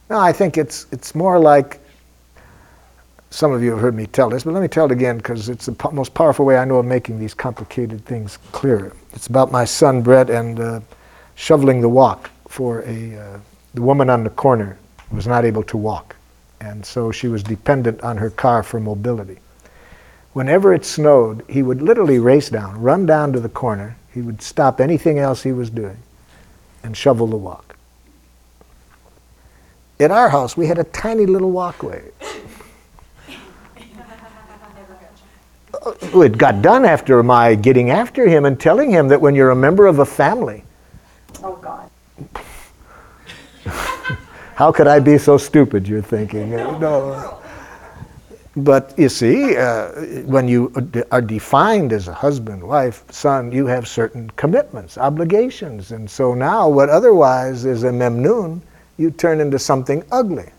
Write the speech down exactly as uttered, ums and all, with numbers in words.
No, I think it's, it's more like, some of you have heard me tell this, but let me tell it again because it's the po- most powerful way I know of making these complicated things clearer. It's about my son Brett and uh, shoveling the walk for a uh, the woman on the corner who was not able to walk. And so she was dependent on her car for mobility. Whenever it snowed, he would literally race down, run down to the corner. He would stop anything else he was doing and shovel the walk. At our house, we had a tiny little walkway. It got done after my getting after him and telling him that when you're a member of a family. Oh, God. How could I be so stupid, you're thinking? No. But you see, uh, when you are defined as a husband, wife, son, you have certain commitments, obligations. And so now what otherwise is a memnoon, you turn into something ugly.